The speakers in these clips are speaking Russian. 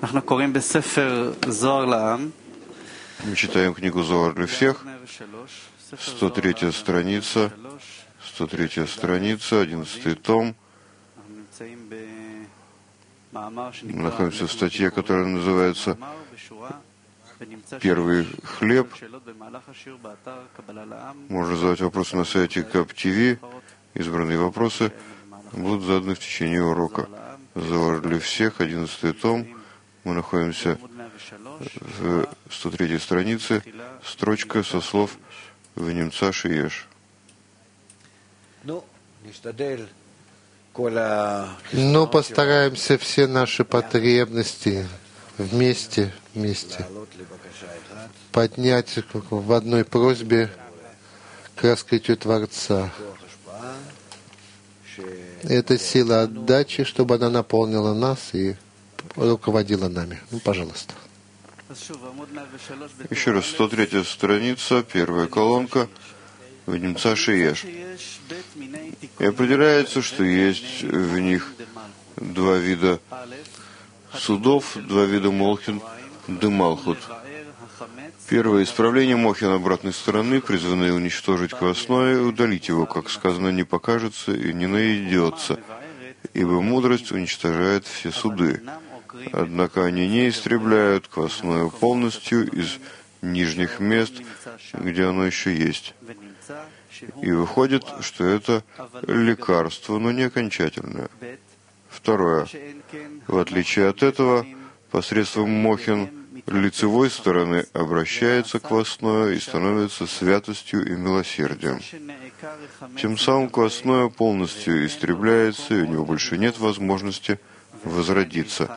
Мы читаем книгу Зоар для всех, 103 страница, 11 том. Мы находимся в статье, которая называется «Первый хлеб». Можно задавать вопросы на сайте КАП ТВ. Избранные вопросы будут заданы в течение урока. Зоар для всех, 11 том. Мы находимся в 103 странице, строчка со слов «Венемца шиеш». Но постараемся все наши потребности вместе поднять в одной просьбе к раскрытию Творца. Это сила отдачи, чтобы она наполнила нас и руководила нами. Пожалуйста. Еще раз, 103 страница, первая колонка, «Венемца шиеш». И определяется, что есть в них два вида судов, два вида молхин, демалхут. Первое — исправление мохин обратной стороны, призванное уничтожить квасное и удалить его, как сказано, не покажется и не наедется, ибо мудрость уничтожает все суды. Однако они не истребляют квасное полностью из нижних мест, где оно еще есть. И выходит, что это лекарство, но не окончательное. Второе. В отличие от этого, посредством мохин лицевой стороны обращается квасное и становится святостью и милосердием. Тем самым квасное полностью истребляется, и у него больше нет возможности возродиться.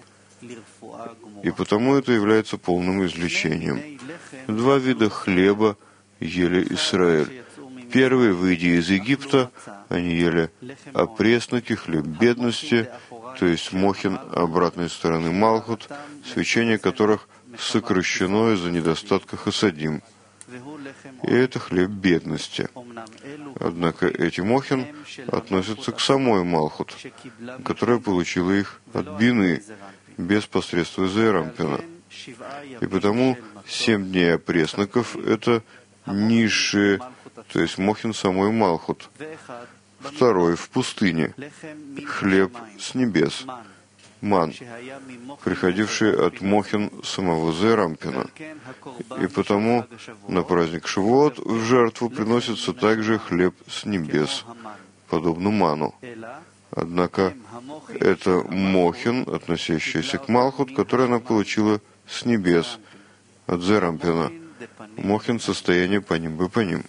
И потому это является полным излечением. Два вида хлеба ели Израиль. Первый, выйдя из Египта, они ели опресноки, хлеб бедности, то есть мохин обратной стороны Малхут, свечение которых сокращено из-за недостатка хасадим. И это хлеб бедности. Однако эти мохин относятся к самой Малхут, которая получила их от Бины, без посредства Зерампина. И потому 7 дней опресноков — это низшие, то есть мохин самой Малхут. Второй — в пустыне, хлеб с небес, ман, приходивший от мохин самого Зерампина. И потому на праздник Шавуот в жертву приносится также хлеб с небес, подобно ману. Однако это мохин, относящийся к Малхут, который она получила с небес, от Зерампина. Мохин — состояние по ним бы по ним.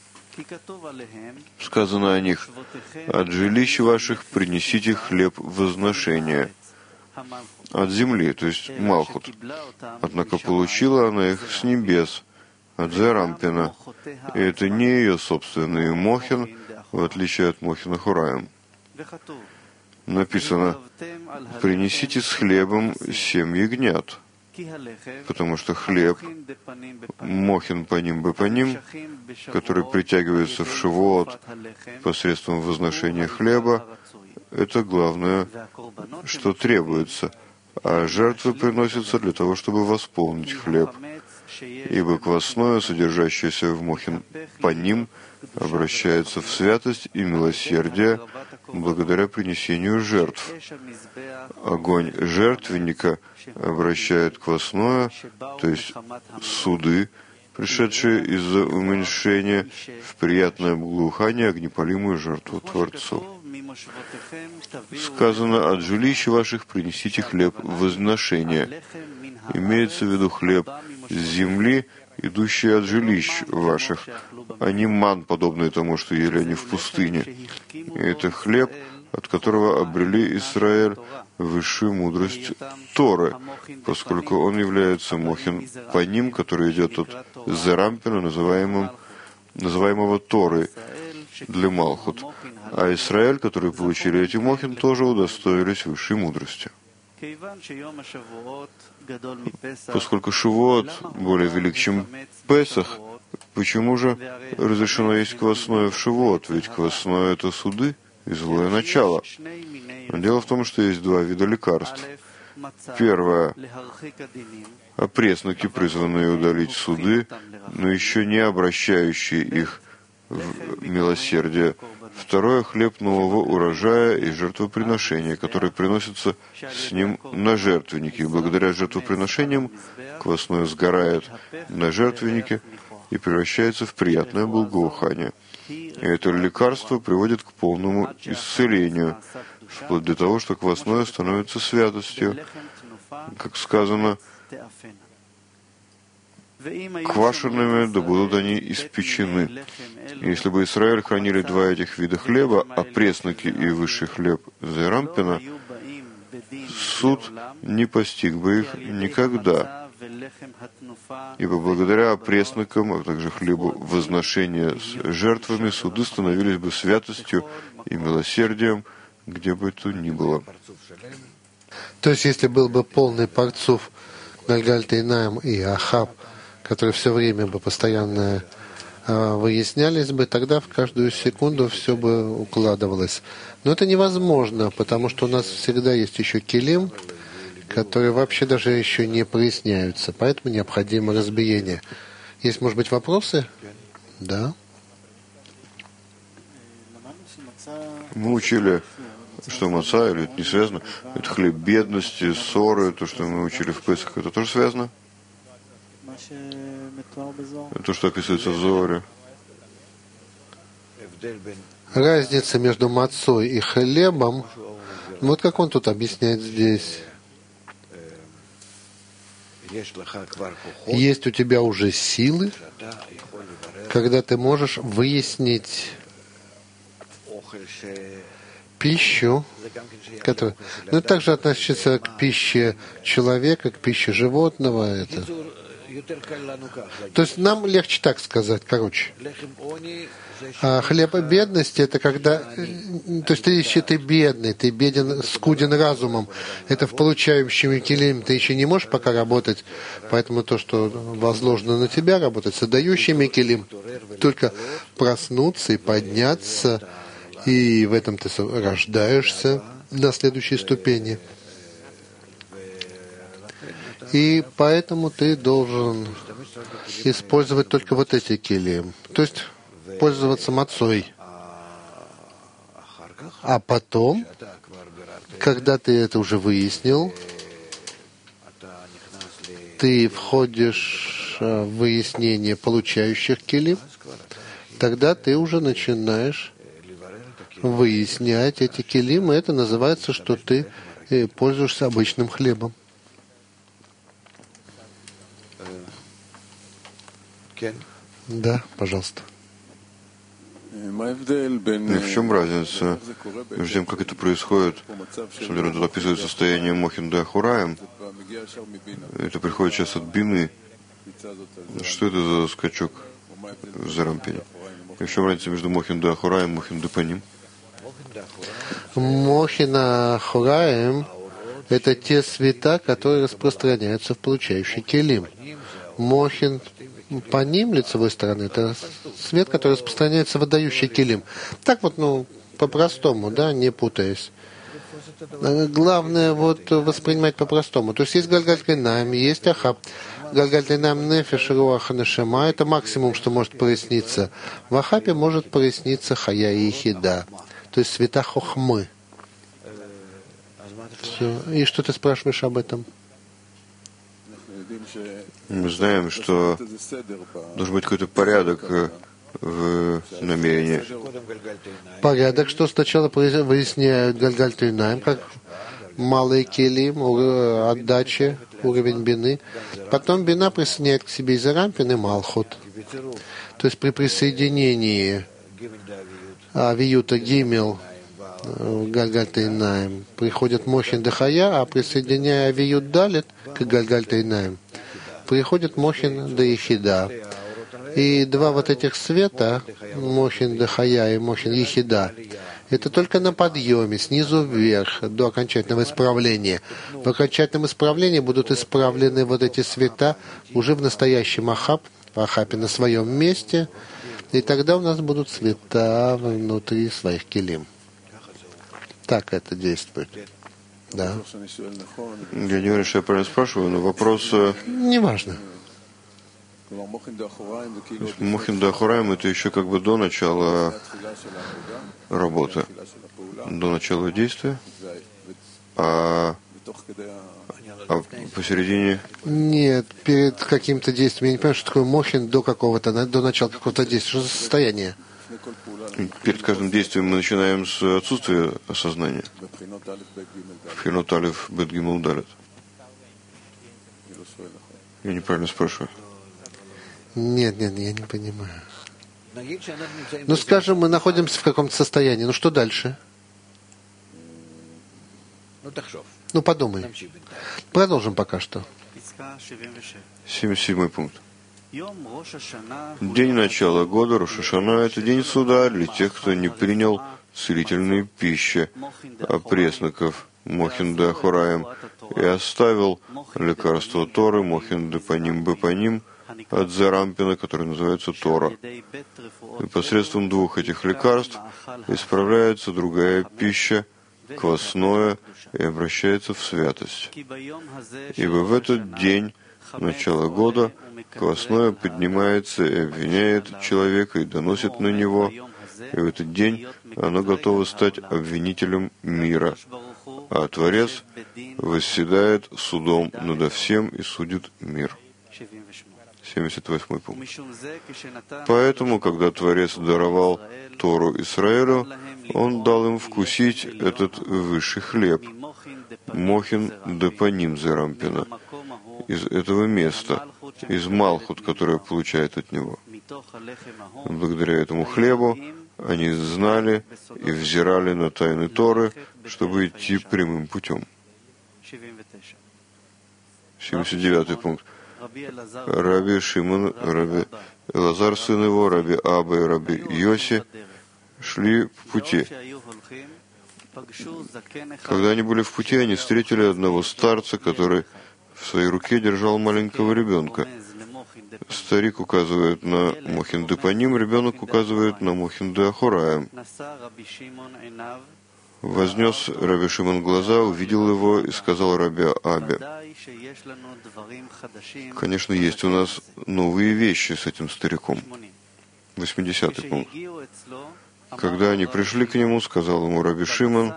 Сказано о них: «От жилищ ваших принесите хлеб возношения». От земли, то есть Малхут. Однако получила она их с небес, от Зерампина. И это не ее собственный мохин, в отличие от мохина Хураим. Написано: «Принесите с хлебом 7 ягнят». Потому что хлеб, мохин по ним бы по ним, который притягивается в Шавуот посредством возношения хлеба, это главное, что требуется, а жертвы приносятся для того, чтобы восполнить хлеб, ибо квасное, содержащееся в мохин по ним, обращается в святость и милосердие благодаря принесению жертв. Огонь жертвенника обращает квасное, то есть суды, пришедшие из-за уменьшения, в приятное благоухание огнепалимую жертву Творцу. Сказано: «От жилищ ваших принесите хлеб возношения». Имеется в виду хлеб с земли, идущий от жилищ ваших, а не ман, подобный тому, что ели они в пустыне. И это хлеб, от которого обрели Израиль высшую мудрость Торы, поскольку он является мохин по ним, который идет от Зерампина, называемого Торой, для Малхут. А Израиль, которые получили эти мохин, тоже удостоились высшей мудрости. Поскольку Шавуот более велик, чем Песах, почему же разрешено есть квасное в Шавуот? Ведь квасное — это суды и злое начало. Дело в том, что есть два вида лекарств. Первое. Опресноки, призванные удалить суды, но еще не обращающие их в милосердие. Второе — хлеб нового урожая и жертвоприношения, которые приносятся с ним на жертвенники. И благодаря жертвоприношениям квасное сгорает на жертвеннике и превращается в приятное благоухание. И это лекарство приводит к полному исцелению, вплоть до того, что квасное становится святостью. Как сказано, квашенными да будут они испечены. Если бы Израиль хранили два этих вида хлеба, опресноки и высший хлеб Зерампина, суд не постиг бы их никогда. Ибо благодаря опреснокам, а также хлебу возношения с жертвами, суды становились бы святостью и милосердием, где бы то ни было. То есть, если был бы полный Парцуф Гальгаль-Тейнаим и Ахаб, которые все время бы постоянно выяснялись бы, тогда в каждую секунду все бы укладывалось. Но это невозможно, потому что у нас всегда есть еще килим, которые вообще даже еще не проясняются. Поэтому необходимо разбиение. Есть, может быть, вопросы? Да. Мы учили, что маца, или это не связано, это хлеб бедности, ссоры, то, что мы учили в Песах, это тоже связано? То, что описывается в Зоре. Разница между мацой и хлебом, вот как он тут объясняет здесь. Есть у тебя уже силы, когда ты можешь выяснить пищу, которая, это также относится к пище человека, к пище животного. Это. То есть нам легче так сказать, короче. А хлеб бедности — это когда, то есть ты еще ты бедный, ты беден, скуден разумом. Это в получающем килим ты еще не можешь пока работать, поэтому то, что возложено на тебя работать, с отдающими килим, только проснуться и подняться, и в этом ты рождаешься на следующей ступени. И поэтому ты должен использовать только вот эти килим. То есть пользоваться мацой. А потом, когда ты это уже выяснил, ты входишь в выяснение получающих килим, тогда ты уже начинаешь выяснять эти килим, и это называется, что ты пользуешься обычным хлебом. Да, пожалуйста. В чем разница между тем, как это происходит, что тут описывает состояние Мохин да Ахураим, это приходит сейчас от Бины. Что это за скачок в Зарампине? И в чем разница между Мохин да Ахураим и Мохин да Паним? Мохин Ахураим — это те света, которые распространяются в получающий килим. Мохин Паним, лицевой стороны, это свет, который распространяется в отдающий килим. Так вот, по-простому, да, не путаясь. Главное вот воспринимать по-простому. То есть есть Гальгаль-Тейнаим, есть Ахаб. Гальгаль-Тейнаим Нефеш, Руах, Нешама — это максимум, что может проясниться. В Ахабе может проясниться Хая и Ихида, то есть света Хохмы. Все. И что ты спрашиваешь об этом? Мы знаем, что должен быть какой-то порядок в намерении. Порядок, что сначала выясняют Гальгаль-Тейнаим, как малый килим, отдача, уровень бины. Потом бина присоединяет к себе Изарампин и Малхут. То есть при присоединении Авиюта Гимел Гальгаль-Тейнаим приходит Мохин Дахая, а присоединяя Авиют Далит к Гальгаль-Тейнаим приходит Мохин да Ихида. И два вот этих света, Мохин Дахая и Мохин Ихида, это только на подъеме, снизу вверх, до окончательного исправления. В окончательном исправлении будут исправлены вот эти света уже в настоящем Ахаб, в Ахабе на своем месте, и тогда у нас будут света внутри своих килим. Так это действует. Да. Я не уверен, что я правильно спрашиваю, но вопрос... Неважно. Мохин Дахураем — это еще как бы до начала работы, до начала действия, а посередине... Нет, перед каким-то действием. Я не понимаю, что такое мохин до какого-то, до начала какого-то действия. Что за состояние? Перед каждым действием мы начинаем с отсутствия осознания. Бхинот Алеф Бет Гимел Далет. Я неправильно спрашиваю. Нет, я не понимаю. Ну, скажем, мы находимся в каком-то состоянии. Ну, что дальше? Ну, подумай. Продолжим пока что. 77 пункт. День начала года Рош ха-Шана — это день суда для тех, кто не принял целительной пищи, опресноков, Мохин Дахураем, и оставил лекарство Торы, Мохин Депаним Бепаним, от Зарампина, который называется Тора. И посредством двух этих лекарств исправляется другая пища, квасное, и обращается в святость. Ибо в этот день, начала года, квасное поднимается и обвиняет человека и доносит на него, и в этот день оно готово стать обвинителем мира, а Творец восседает судом надо всем и судит мир. 78 пункт. Поэтому, когда Творец даровал Тору Исраэлю, Он дал им вкусить этот высший хлеб, Мохин Депаним Зарампина, из этого места, из Малхут, которое получает от него. Благодаря этому хлебу они знали и взирали на тайны Торы, чтобы идти прямым путем. 79 пункт. Раби Шимон, Раби Элазар, сын его, Раби Аба и Раби Йоси шли по пути. Когда они были в пути, они встретили одного старца, который в своей руке держал маленького ребенка. Старик указывает на Мохин Депаним, ребенок указывает на Мохин Дахураем. Вознес Раби Шимон глаза, увидел его и сказал Раби Абе: «Конечно, есть у нас новые вещи с этим стариком». 80 пункт. Когда они пришли к нему, сказал ему Раби Шимон,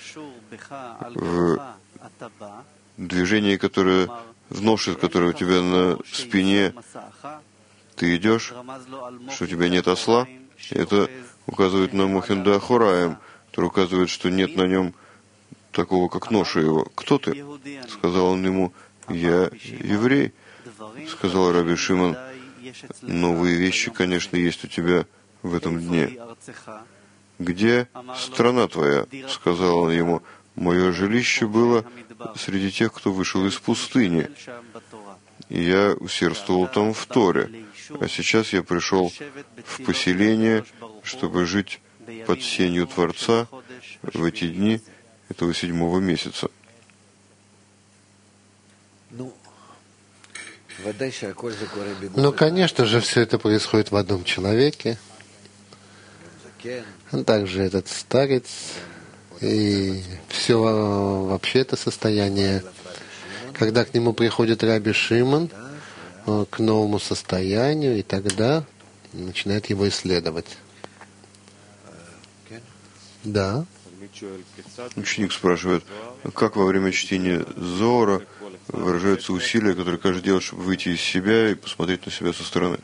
в движении, которое, в ноше, которое у тебя на спине, ты идешь, что у тебя нет осла, это указывает на Мохин Дахураем, который указывает, что нет на нем такого, как ноша его. «Кто ты?» — сказал он ему. «Я еврей», — сказал Раби Шимон. «Новые вещи, конечно, есть у тебя в этом дне». «Где страна твоя?» — сказал он ему. «Мое жилище было среди тех, кто вышел из пустыни. И я усердствовал там в Торе, а сейчас я пришел в поселение, чтобы жить под сенью Творца в эти дни этого 7-го месяца». Ну, конечно же, все это происходит в одном человеке. Также этот старец, и все вообще это состояние, когда к нему приходит Раби Шимон к новому состоянию, и тогда начинает его исследовать. Да. Ученик спрашивает, как во время чтения Зоора выражаются усилия, которые каждый делает, чтобы выйти из себя и посмотреть на себя со стороны?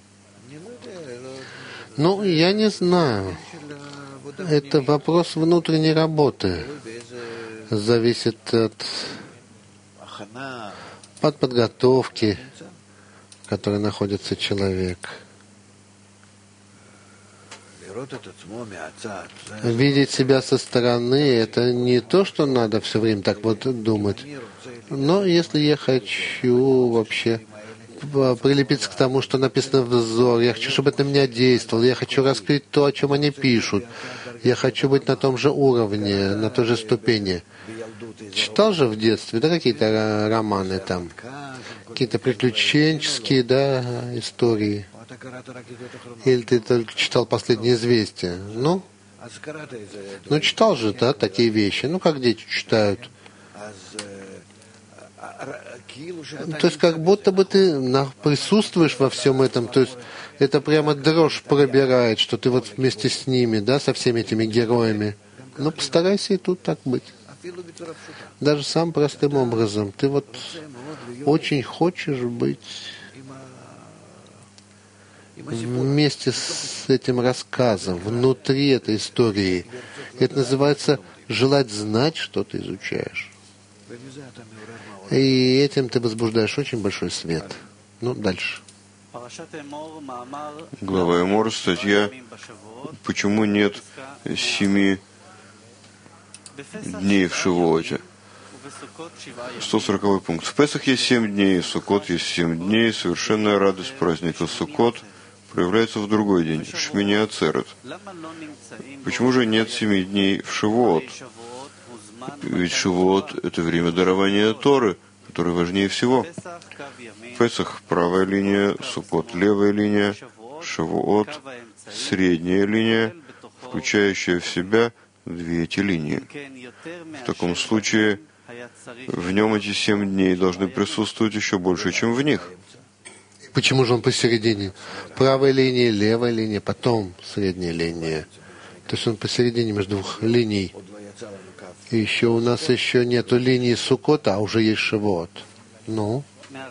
Ну, я не знаю. Это вопрос внутренней работы. Зависит от подготовки, в которой находится человек. Видеть себя со стороны — это не то, что надо все время так вот думать. Но если я хочу вообще прилепиться к тому, что написано в Зоре, я хочу, чтобы это на меня действовало, я хочу раскрыть то, о чем они пишут, я хочу быть на том же уровне, на той же ступени. Читал же в детстве, да, какие-то романы там, какие-то приключенческие, да, истории. Или ты только читал «Последнее известие»? Ну, читал же, да, такие вещи. Ну, как дети читают. То есть как будто бы ты присутствуешь во всем этом, то есть это прямо дрожь пробирает, что ты вот вместе с ними, да, со всеми этими героями. Ну, постарайся и тут так быть. Даже самым простым образом. Ты вот очень хочешь быть вместе с этим рассказом, внутри этой истории. Это называется желать знать, что ты изучаешь. И этим ты возбуждаешь очень большой свет. Ну, дальше. Глава Эмор, статья «Почему нет 7 дней в Шивуоте?» 140 пункт. В Песах есть 7 дней, в Суккот есть 7 дней. Совершенная радость праздника Суккот проявляется в другой день, Шмини Ацерет. Почему же нет 7 дней в Шивуот? Ведь Шивуот — это время дарования Торы, которое важнее всего. Песах — правая линия, Суккот — левая линия, Шивуот — средняя линия, включающая в себя две эти линии. В таком случае в нем эти 7 дней должны присутствовать еще больше, чем в них. Почему же он посередине? Правая линия, левая линия, потом средняя линия. То есть он посередине между двух линий. И еще у нас еще нету линии Суккота, а уже есть Шивуот. Ну?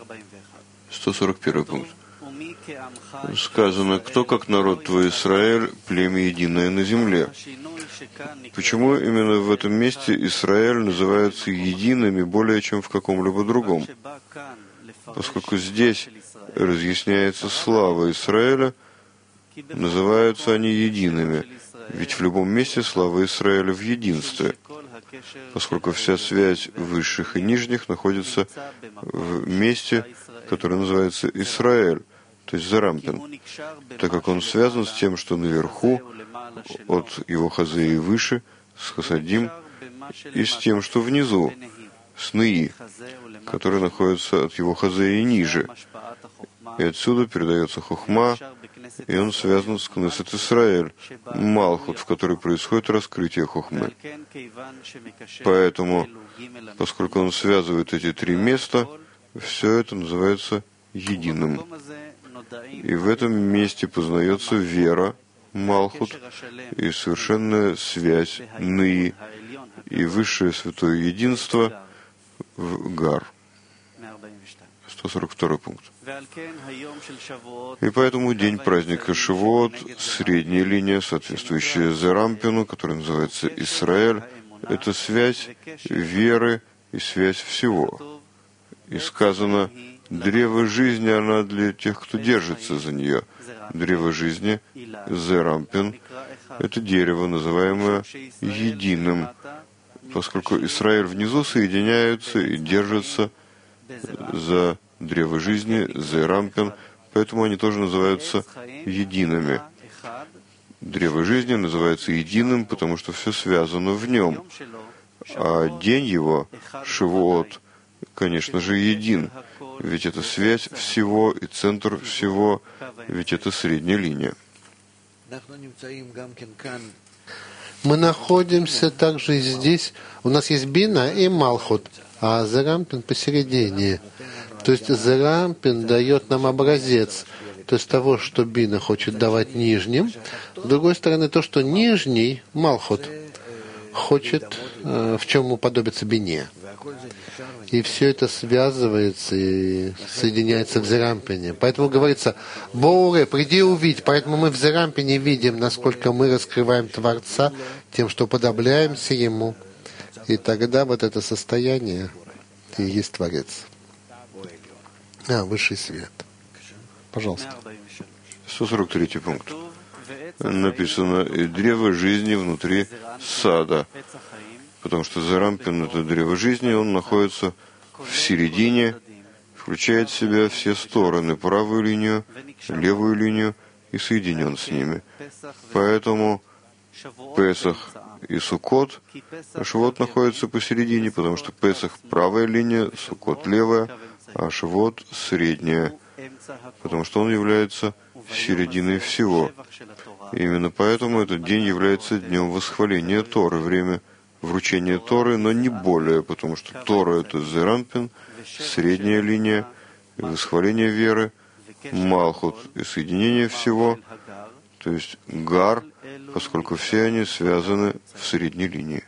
141 пункт. Сказано, кто как народ твой Израиль, племя единое на земле. Почему именно в этом месте Израиль называются едиными более чем в каком-либо другом? Поскольку здесь разъясняется слава Израиля, называются они едиными, ведь в любом месте слава Израиля в единстве, поскольку вся связь высших и нижних находится в месте, которое называется Израиль, то есть Зарампин, так как он связан с тем, что наверху, от его хазеи выше, с хасадим, и с тем, что внизу, с Неи, который находится от его хазеи ниже. И отсюда передается хохма, и он связан с Кнесет Исраэль, Малхут, в которой происходит раскрытие хохмы. Поэтому, поскольку он связывает эти 3 места, все это называется единым. И в этом месте познается вера, Малхут, и совершенная связь, Неи, и высшее святое единство в Гар. 142 пункт. И поэтому день праздника Шивуот, средняя линия, соответствующая Зарампину, которая называется Исраэль, это связь веры и связь всего. И сказано, древо жизни, она для тех, кто держится за нее. Древо жизни, Зарампин, это дерево, называемое единым, поскольку Израиль внизу соединяются и держатся за древо жизни, Зарампин, поэтому они тоже называются едиными. Древо жизни называется единым, потому что все связано в нем. А день его, Шивуот, конечно же, един, ведь это связь всего и центр всего, ведь это средняя линия. Мы находимся также и здесь. У нас есть Бина и Малхут, а Зарампин посередине. То есть Зарампин дает нам образец, то есть того, что Бина хочет давать нижним. С другой стороны, то, что нижний, Малхут, хочет, в чем уподобится Бине. И все это связывается и соединяется в Зарампине. Поэтому говорится, Боуре, приди увидь. Поэтому мы в Зарампине видим, насколько мы раскрываем Творца тем, что подобляемся Ему. И тогда вот это состояние и есть Творец. Высший свет. Пожалуйста. 143 пункт. Написано, и древо жизни внутри сада. Потому что Зарампин — это древо жизни, он находится в середине, включает в себя все стороны, правую линию, левую линию, и соединен с ними. Поэтому Песах и Суккот, а Шивот находится посередине, потому что Песах — правая линия, Суккот — левая, а Шивот — средняя, потому что он является серединой всего. И именно поэтому этот день является днем восхваления Торы, время вручение Торы, но не более, потому что Тора — это Зерампин, средняя линия, восхваление веры, Малхут и соединение всего, то есть Гар, поскольку все они связаны в средней линии.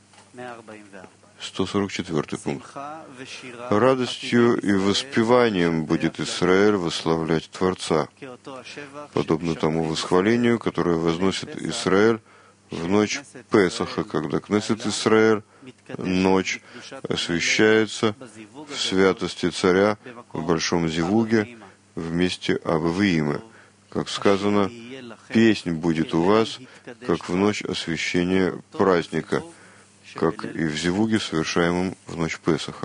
144 пункт. Радостью и воспеванием будет Исраэль восславлять Творца, подобно тому восхвалению, которое возносит Исраэль в ночь Песаха, когда Кнессет Исраэль, ночь, освящается в святости царя в большом зивуге в месте Аввиима. Как сказано, песнь будет у вас, как в ночь освящения праздника, как и в зивуге, совершаемом в ночь Песаха.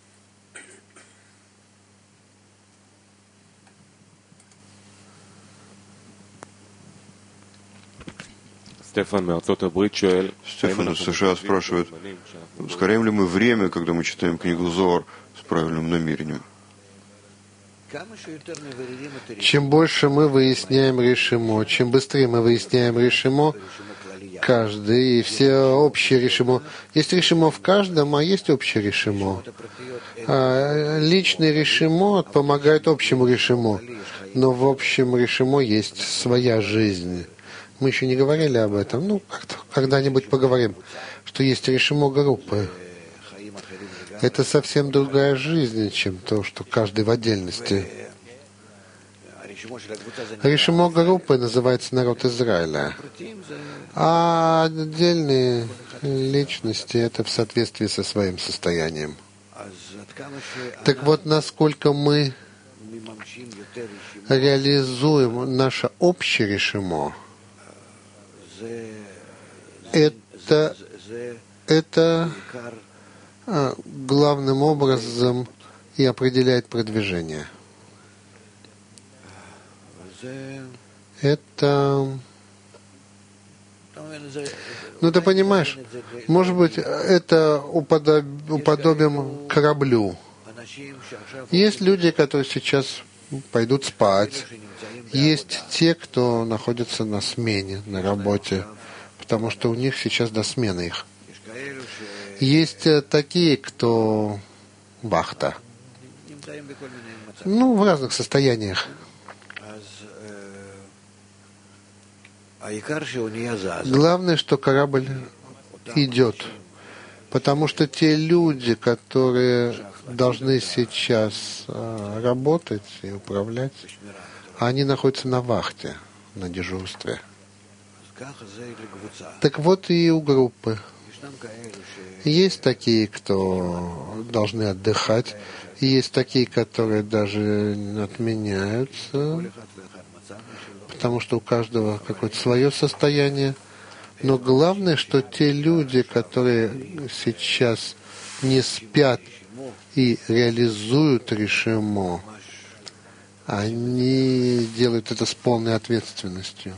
Стефан из США спрашивает, ускоряем ли мы время, когда мы читаем книгу Зоар с правильным намерением? Чем больше мы выясняем решимо, чем быстрее мы выясняем решимо, каждый, и все общие решимо. Есть решимо в каждом, а есть общее решимо. Личный решимо помогает общему решимо, но в общем решимо есть своя жизнь. Мы еще не говорили об этом, когда-нибудь поговорим, что есть решимо группы. Это совсем другая жизнь, чем то, что каждый в отдельности. Решимо группы называется народ Израиля, а отдельные личности — это в соответствии со своим состоянием. Так вот, насколько мы реализуем наше общее решимо, это главным образом и определяет продвижение. Это... ты понимаешь, может быть, это уподобим кораблю. Есть люди, которые сейчас пойдут спать. Есть те, кто находится на смене, на работе, потому что у них сейчас до смены их. Есть такие, кто вахта. В разных состояниях. Главное, что корабль идет. Потому что те люди, которые должны сейчас работать и управлять, они находятся на вахте, на дежурстве. Так вот и у группы. Есть такие, кто должны отдыхать, и есть такие, которые даже отменяются, потому что у каждого какое-то свое состояние. Но главное, что те люди, которые сейчас не спят и реализуют решимо, они делают это с полной ответственностью.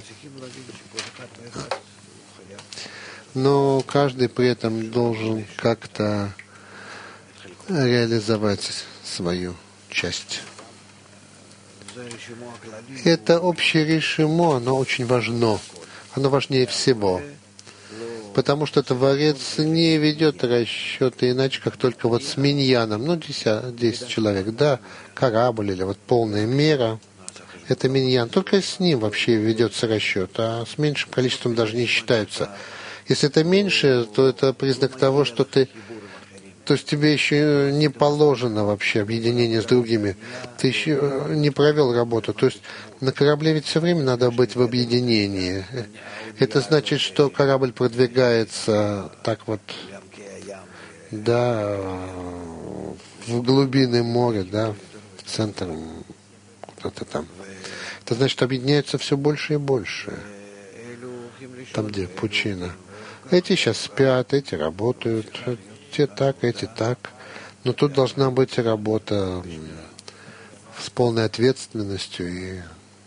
Но каждый при этом должен как-то реализовать свою часть. Это общее решимо, оно очень важно. Оно важнее всего. Потому что Творец не ведет расчеты иначе, как только с миньяном. 10 человек, да, корабль или полная мера. Это миньян. Только с ним вообще ведется расчет, а с меньшим количеством даже не считаются. Если это меньше, то это признак того, что то есть тебе еще не положено вообще объединение с другими. Ты еще не провел работу. То есть на корабле ведь все время надо быть в объединении. Это значит, что корабль продвигается в глубины моря, в центр, куда-то там. Это значит, объединяются все больше и больше. Там, где пучина. Эти сейчас спят, эти работают. Те так, эти так. Но тут должна быть работа с полной ответственностью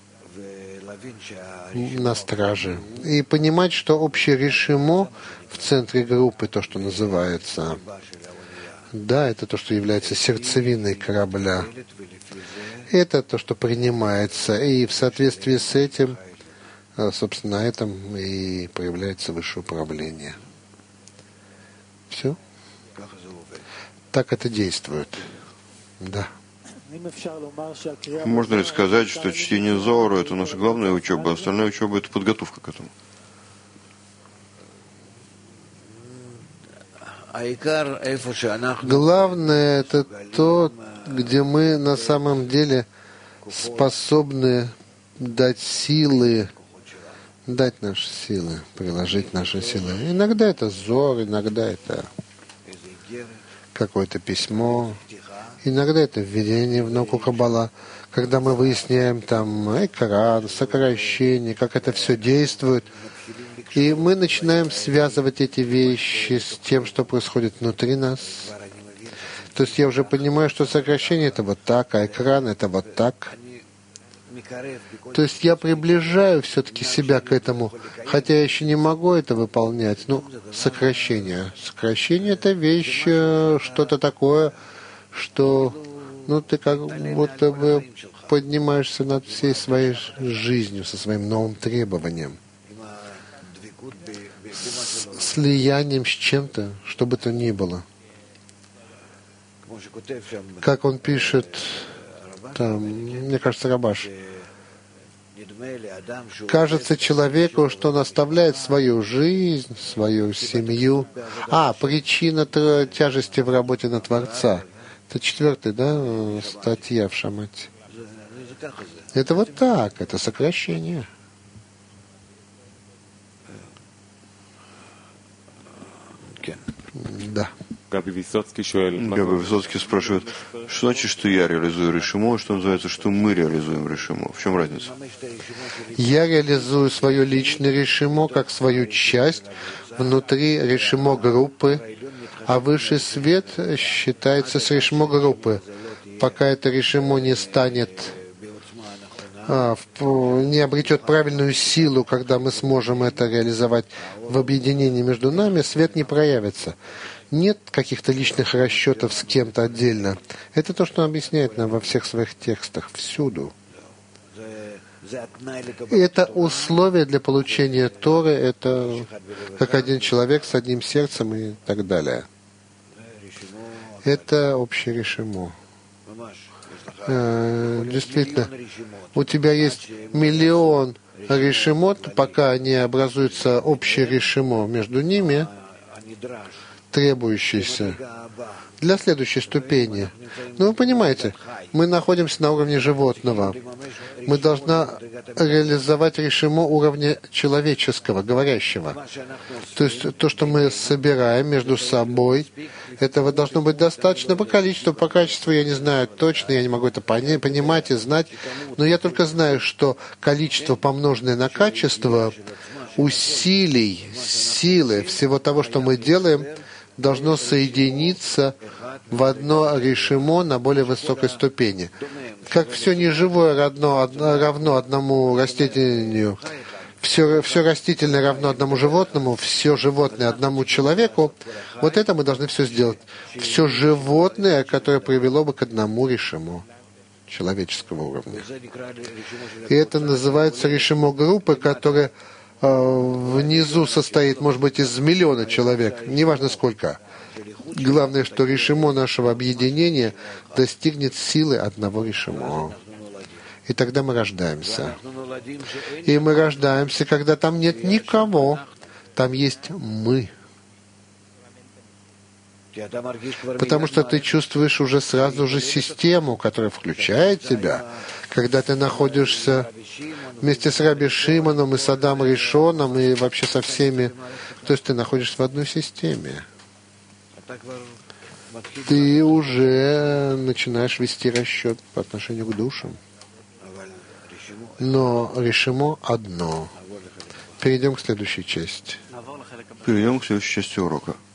и на страже. И понимать, что общее решимо в центре группы, то, что называется, это то, что является сердцевиной корабля. Это то, что принимается. И в соответствии с этим, собственно, на этом и проявляется высшее управление. Все? Так это действует. Да. Можно ли сказать, что чтение Зоара — это наша главная учеба, а остальная учеба — это подготовка к этому? Главное — это то, где мы на самом деле способны дать силы, дать наши силы, приложить наши силы. Иногда это зор, иногда это какое-то письмо, иногда это введение в науку Каббала, когда мы выясняем там экран, сокращение, как это все действует. И мы начинаем связывать эти вещи с тем, что происходит внутри нас. То есть я уже понимаю, что сокращение — это вот так, а экран — это вот так. То есть я приближаю все-таки себя к этому, хотя я еще не могу это выполнять. Ну, сокращение. Сокращение — это вещь, что-то такое, что ты как будто бы поднимаешься над всей своей жизнью, со своим новым требованием. Слиянием с чем-то, что бы то ни было. Как он пишет, там, мне кажется, Рабаш, кажется человеку, что он оставляет свою жизнь, свою семью. Причина тяжести в работе на Творца. Это 4-я, статья в Шамате. Это вот так, это сокращение. Да. Габи Высоцкий спрашивает, что значит, что я реализую решимо, что называется, что мы реализуем решимо? В чем разница? Я реализую свое личное решимо как свою часть внутри решимо группы, а высший свет считается с решимо группы. Пока это решимо не станет, не обретет правильную силу, когда мы сможем это реализовать в объединении между нами, свет не проявится. Нет каких-то личных расчетов с кем-то отдельно. Это то, что он объясняет нам во всех своих текстах, всюду. И это условие для получения Торы, это как один человек с одним сердцем и так далее. Это общее решимо. Действительно, у тебя есть миллион решимот, пока не образуется общее решимо между ними, требующиеся для следующей ступени. Ну, вы понимаете, мы находимся на уровне животного. Мы должны реализовать решимо уровня человеческого, говорящего. То есть то, что мы собираем между собой, этого должно быть достаточно по количеству, по качеству я не знаю точно, я не могу это понимать и знать, но я только знаю, что количество, помноженное на качество, усилий, силы, всего того, что мы делаем, должно соединиться в одно решимо на более высокой ступени. Как все неживое равно одному растению, все растительное равно одному животному, все животное одному человеку, вот это мы должны все сделать. Все животное, которое привело бы к одному решимо человеческого уровня. И это называется решимо группы, которая внизу состоит, может быть, из миллиона человек, неважно сколько. Главное, что решимо нашего объединения достигнет силы одного решимо. И тогда мы рождаемся. И мы рождаемся, когда там нет никого, там есть мы. Потому что ты чувствуешь уже сразу же систему, которая включает тебя. Когда ты находишься вместе с Раби Шимоном и с Адамом Ришоном и вообще со всеми, то есть ты находишься в одной системе. Ты уже начинаешь вести расчет по отношению к душам. Но решимо одно. Перейдем к следующей части. Перейдем к следующей части урока.